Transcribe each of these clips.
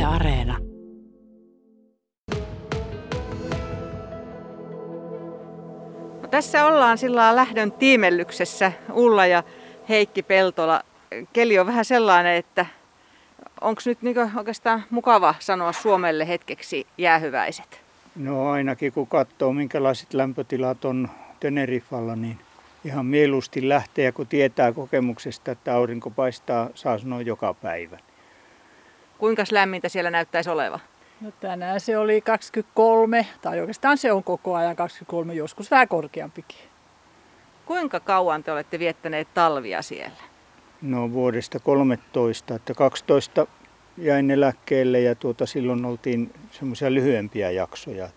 Areena. No, tässä ollaan sillä lähdön tiimellyksessä, Ulla ja Heikki Peltola. Keli on vähän sellainen, että onko nyt oikeastaan mukava sanoa Suomelle hetkeksi jäähyväiset? No ainakin kun katsoo minkälaiset lämpötilat on Tenerifalla, niin ihan mieluusti lähtee, kun tietää kokemuksesta, että aurinko paistaa, saa sanoa joka päivä. Kuinka lämmintä siellä näyttäisi olevan? No tänään se oli 23, tai oikeastaan se on koko ajan 23, joskus vähän korkeampikin. Kuinka kauan te olette viettäneet talvia siellä? No vuodesta 13, että 12 jäin eläkkeelle ja silloin oltiin semmoisia lyhyempiä jaksoja.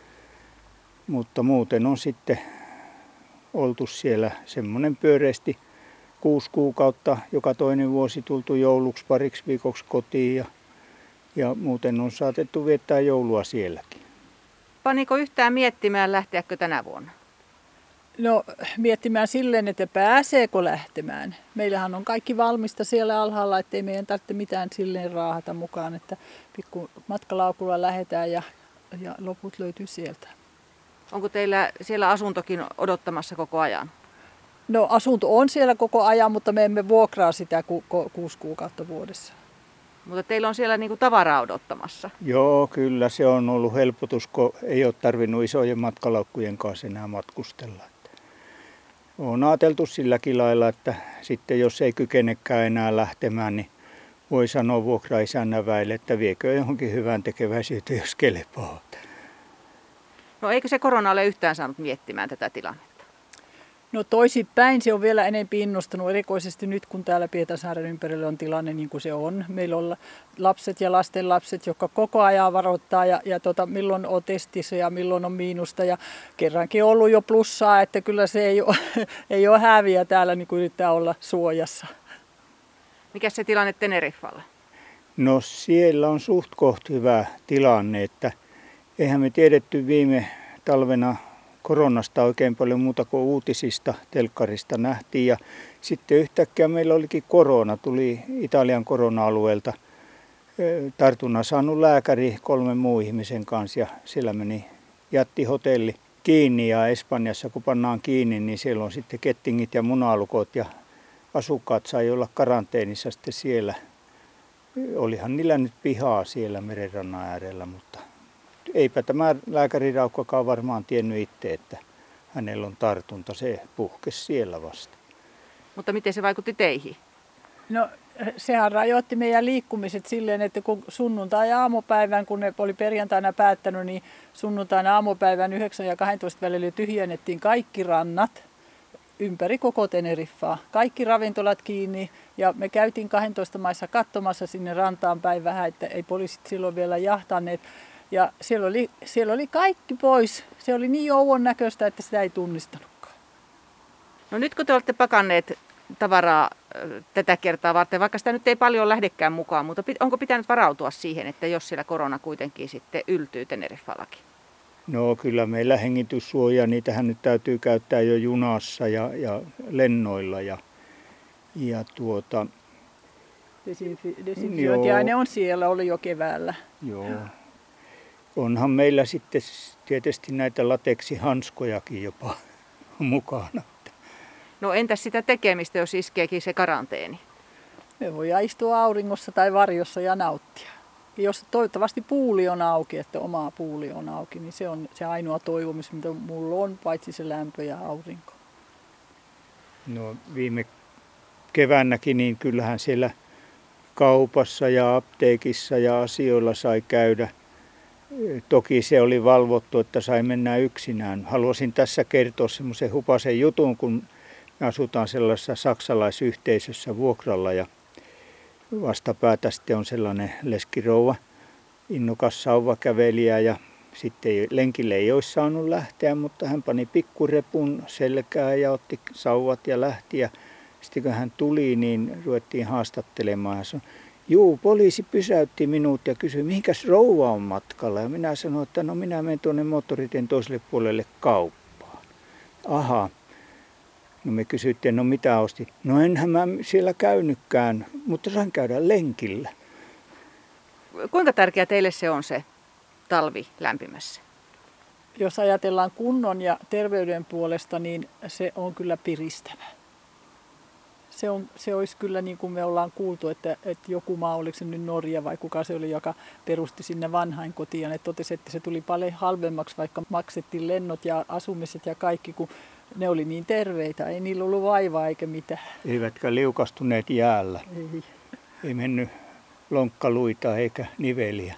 Mutta muuten on sitten oltu siellä semmoinen pyöreästi 6 kuukautta, joka toinen vuosi tultu jouluksi pariksi viikoksi kotiin ja muuten on saatettu viettää joulua sielläkin. Paniko yhtään miettimään lähteäkö tänä vuonna? No miettimään silleen, että pääseekö lähtemään. Meillähän on kaikki valmista siellä alhaalla, ettei meidän tarvitse mitään silleen raahata mukaan, että pikku matkalaukulla lähdetään ja loput löytyy sieltä. Onko teillä siellä asuntokin odottamassa koko ajan? No asunto on siellä koko ajan, mutta me emme vuokraa sitä 6 kuukautta vuodessa. Mutta teillä on siellä tavaraa odottamassa. Joo, kyllä se on ollut helpotus, kun ei ole tarvinnut isojen matkalaukkujen kanssa enää matkustella. Olen ajateltu silläkin lailla, että sitten jos ei kykenekään enää lähtemään, niin voi sanoa vuokraisännän väille, että viekö johonkin hyvän tekeväisyyteen, jos kelepaa. No eikö se korona ole yhtään saanut miettimään tätä tilannetta? No toisinpäin se on vielä enemmän innostanut, erikoisesti nyt kun täällä Pietarsaaren ympärillä on tilanne niin kuin se on. Meillä on lapset ja lastenlapset, jotka koko ajan varoittaa ja milloin on testissä ja milloin on miinusta. Ja kerrankin on ollut jo plussaa, että kyllä se ei ole häviä täällä, niin kuin yrittää olla suojassa. Mikä se tilanne Tenerifalla? No siellä on suht koht hyvä tilanne, että eihän me tiedetty viime talvena koronasta oikein paljon muuta kuin uutisista, telkkarista nähtiin ja sitten yhtäkkiä meillä olikin korona, tuli Italian korona-alueelta tartunnan saanut lääkäri 3 muun ihmisen kanssa ja siellä meni jättihotelli kiinni ja Espanjassa kun pannaan kiinni, niin siellä on sitten kettingit ja munalukot ja asukkaat sai olla karanteenissa sitten siellä. Olihan niillä nyt pihaa siellä merenrannan äärellä, mutta eipä tämä lääkäriraukkakaan varmaan tiennyt itse, että hänellä on tartunta. Se puhkesi siellä vasta. Mutta miten se vaikutti teihin? No sehän rajoitti meidän liikkumiset silleen, että kun sunnuntai aamupäivän, kun ne oli perjantaina päättänyt, niin sunnuntaina aamupäivän 9 ja 12 välillä tyhjennettiin kaikki rannat ympäri koko Teneriffaa. Kaikki ravintolat kiinni ja me käytiin 12 maissa katsomassa sinne rantaan päin vähän, että ei poliisit silloin vielä jahtaneet. Ja siellä oli kaikki pois. Se oli niin jouon näköistä, että sitä ei tunnistanutkaan. No nyt kun te olette pakanneet tavaraa tätä kertaa varten, vaikka sitä nyt ei paljon lähdekään mukaan, mutta onko pitänyt varautua siihen, että jos siellä korona kuitenkin sitten yltyy Tenerifallakin? No kyllä meillä hengityssuojaa, niitähän nyt täytyy käyttää jo junassa ja lennoilla. Desinfiointiaine on siellä, oli jo keväällä. Joo. Onhan meillä sitten tietysti näitä lateksihanskojakin jopa mukana. No entäs sitä tekemistä, jos iskeekin se karanteeni? Me voidaan istua auringossa tai varjossa ja nauttia. Ja jos toivottavasti puuli on auki, että oma puuli on auki, niin se on se ainoa toivomus, mitä mulla on, paitsi se lämpö ja aurinko. No viime keväänäkin, niin kyllähän siellä kaupassa ja apteekissa ja asioilla sai käydä. Toki se oli valvottu, että sai mennä yksinään. Haluaisin tässä kertoa semmoisen hupasen jutun, kun me asutaan sellaisessa saksalaisyhteisössä vuokralla ja vastapäätä sitten on sellainen leskirouva, innokas sauvakävelijä ja sitten lenkille ei olisi saanut lähteä, mutta hän pani pikkurepun selkään ja otti sauvat ja lähti ja sitten kun hän tuli, niin ruvettiin haastattelemaan. Hän sanoi, juu, poliisi pysäytti minut ja kysyi, mihinkäs rouva on matkalla. Ja minä sanoin, että no minä menen tuonne moottoritien toiselle puolelle kauppaan. Aha. No me kysyttiin, no mitä ostit? No enhän mä siellä käynytkään, mutta sain käydä lenkillä. Kuinka tärkeä teille se on se talvi lämpimässä? Jos ajatellaan kunnon ja terveyden puolesta, niin se on kyllä piristävä. Se olisi kyllä niin kuin me ollaan kuultu, että joku maa, oliko se nyt Norja vai kuka se oli, joka perusti sinne vanhainkotiin. Ja ne totesi, että se tuli paljon halvemmaksi, vaikka maksettiin lennot ja asumiset ja kaikki, kun ne oli niin terveitä. Ei niillä ollut vaivaa eikä mitään. Eivätkä liukastuneet jäällä. Ei mennyt lonkkaluita eikä niveliä.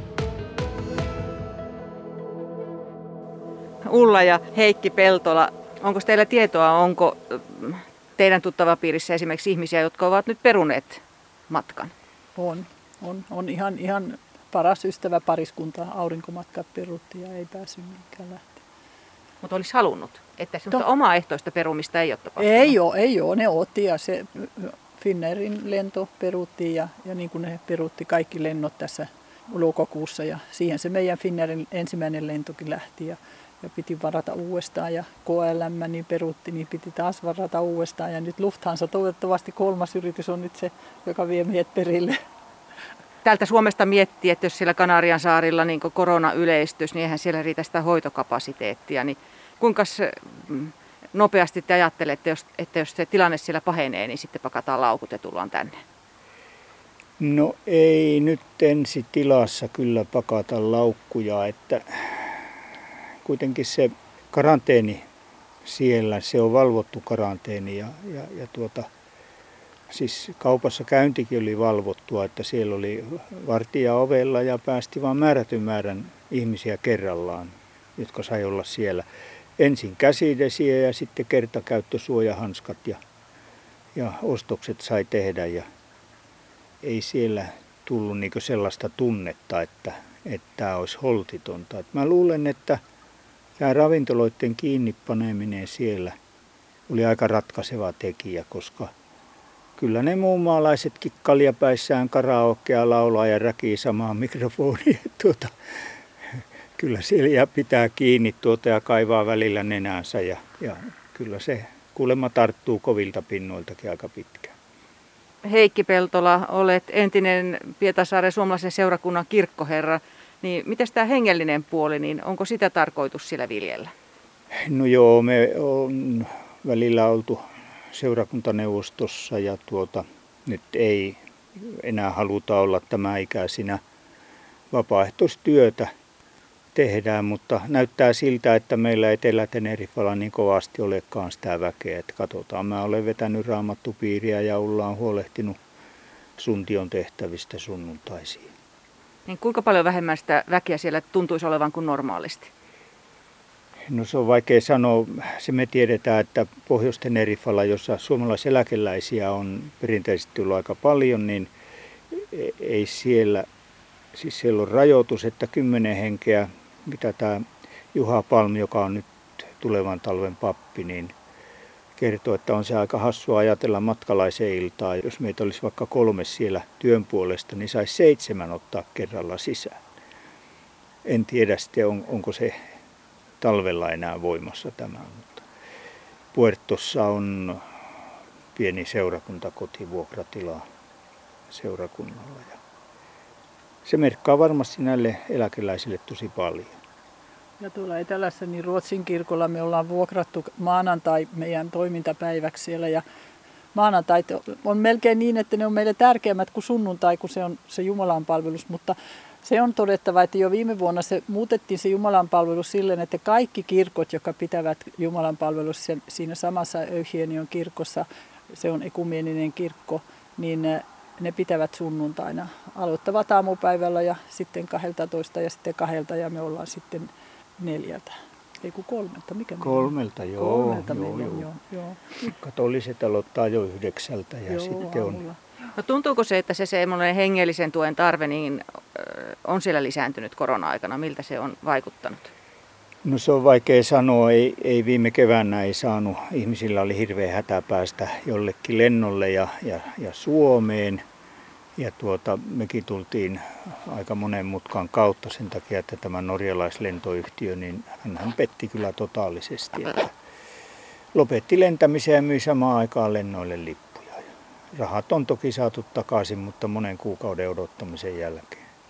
Ulla ja Heikki Peltola, onko teillä tietoa, onko teidän tuttavapiirissä esimerkiksi ihmisiä, jotka ovat nyt peruneet matkan? On ihan paras ystävä pariskunta. Aurinkomatkat perutti ja ei päässyt mihinkään lähteä. Mutta olisi halunnut, että semmoista omaehtoista perumista ei ole tapahtunut? Ei ole, ne otti ja se Finnairin lento peruttiin ja niin kuin ne perutti kaikki lennot tässä lokakuussa ja siihen se meidän Finnairin ensimmäinen lentokin lähti ja piti varata uudestaan ja KLM niin perutti, niin piti taas varata uudestaan ja nyt Lufthansa toivottavasti 3. yritys on nyt se, joka vie meidät perille. Täältä Suomesta miettii, että jos siellä Kanarian saarilla niin korona yleistyisi, niin eihän siellä riitä sitä hoitokapasiteettia. Niin kuinka nopeasti te ajattelette, että jos se tilanne siellä pahenee, niin sitten pakataan laukut ja tullaan tänne? No ei nyt ensi tilassa kyllä pakata laukkuja, että kuitenkin se karanteeni siellä, se on valvottu karanteeni ja siis kaupassa käyntikin oli valvottua, että siellä oli vartija ovella ja päästi vain määrätyn määrän ihmisiä kerrallaan, jotka sai olla siellä. Ensin käsidesiä ja sitten kertakäyttösuojahanskat ja ostokset sai tehdä ja ei siellä tullut niinku sellaista tunnetta, että tämä olisi holtitonta. Et mä luulen, että tämä ravintoloiden kiinni paneminen siellä oli aika ratkaiseva tekijä, koska kyllä ne muunmaalaisetkin kaljapäissään karaokea laulaa ja räkii samaan mikrofoniin. Kyllä siellä pitää kiinni ja kaivaa välillä nenänsä ja kyllä se kuulemma tarttuu kovilta pinnoiltakin aika pitkään. Heikki Peltola, olet entinen Pietarsaaren suomalaisen seurakunnan kirkkoherra. Niin mitäs tämä hengellinen puoli, niin onko sitä tarkoitus siellä viljellä? No joo, me on välillä oltu seurakuntaneuvostossa ja nyt ei enää haluta olla tämän ikäisinä. Vapaaehtoistyötä tehdään, mutta näyttää siltä, että meillä Etelä-Tenerifalla niin kovasti olekaan sitä väkeä. Että katsotaan, mä olen vetänyt raamattupiiriä ja ollaan huolehtinut suntion tehtävistä sunnuntaisiin. Niin kuinka paljon vähemmän sitä väkeä siellä tuntuisi olevan kuin normaalisti? No se on vaikea sanoa. Se me tiedetään, että Pohjois-Tenerifalla, jossa suomalaiseläkeläisiä on perinteisesti ollut aika paljon, niin ei siellä, siis siellä on rajoitus, että 10 henkeä, mitä tämä Juha Palm, joka on nyt tulevan talven pappi, niin kertoo, että on se aika hassua ajatella matkalaisen iltaa. Jos meitä olisi vaikka 3 siellä työn puolesta, niin saisi 7 ottaa kerralla sisään. En tiedä sitten, onko se talvella enää voimassa tämä, mutta Puertossa on pieni seurakuntakoti, vuokratila seurakunnalla. Ja se merkkaa varmasti näille eläkeläisille tosi paljon. Ja tuolla etelässä niin Ruotsin kirkolla me ollaan vuokrattu maanantai meidän toimintapäiväksi siellä ja maanantait on melkein niin, että ne on meille tärkeämmät kuin sunnuntai, kun se on se Jumalanpalvelus, mutta se on todettava, että jo viime vuonna se muutettiin se Jumalanpalvelus silleen, että kaikki kirkot, jotka pitävät Jumalanpalvelus siinä samassa Euhenion kirkossa, se on ekumeninen kirkko, niin ne pitävät sunnuntaina. Aloittavat aamupäivällä ja sitten 12 ja sitten 2 ja me ollaan sitten 4. Ei kun 3. Mikä 3, joo. 3 joo. Katoliset aloittaa jo 9 ja joo, sitten on. aamulla. No tuntuuko se, että se semmoinen hengellisen tuen tarve niin on siellä lisääntynyt korona-aikana? Miltä se on vaikuttanut? No se on vaikea sanoa. Ei viime keväänä ei saanut. Ihmisillä oli hirveä hätä päästä jollekin lennolle ja Suomeen. Ja mekin tultiin aika monen mutkan kautta sen takia, että tämä norjalaislentoyhtiö, niin hän petti kyllä totaalisesti. Että lopetti lentämisen ja myi samaan aikaan lennoille lippuja. Rahat on toki saatu takaisin, mutta monen kuukauden odottamisen jälkeen.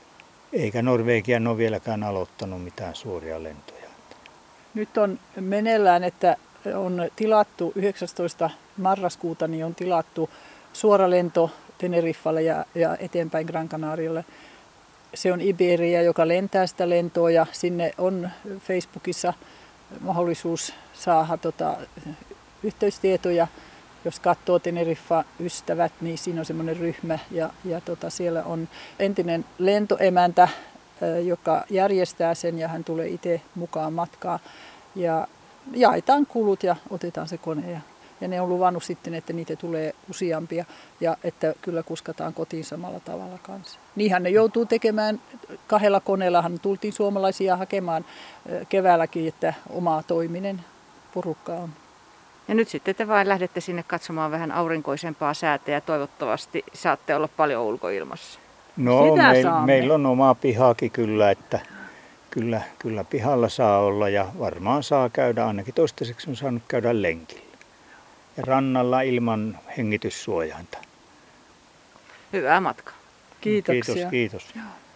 eikä Norvegian ole vieläkään aloittanut mitään suoria lentoja. Nyt on meneillään, että on tilattu 19. marraskuuta, niin on tilattu suora lento Teneriffalle ja eteenpäin Gran Canarialle. Se on Iberia, joka lentää sitä lentoa, ja sinne on Facebookissa mahdollisuus saada yhteystietoja. Jos katsoo Teneriffa-ystävät, niin siinä on semmoinen ryhmä ja siellä on entinen lentoemäntä, joka järjestää sen, ja hän tulee itse mukaan matkaan. Ja jaetaan kulut ja otetaan se kone. Ja ne on luvannut sitten, että niitä tulee useampia ja että kyllä kuskataan kotiin samalla tavalla kanssa. Niinhän ne joutuu tekemään 2 koneellahan. Tultiin suomalaisia hakemaan keväälläkin, että oma toiminen porukka on. Ja nyt sitten te vain lähdette sinne katsomaan vähän aurinkoisempaa säätä ja toivottavasti saatte olla paljon ulkoilmassa. No Sitä meillä on oma pihakin kyllä, että kyllä pihalla saa olla ja varmaan saa käydä, ainakin toistaiseksi on saanut käydä lenkillä. Ja rannalla ilman hengityssuojainta. Hyvää matkaa. Kiitoksia. Kiitos.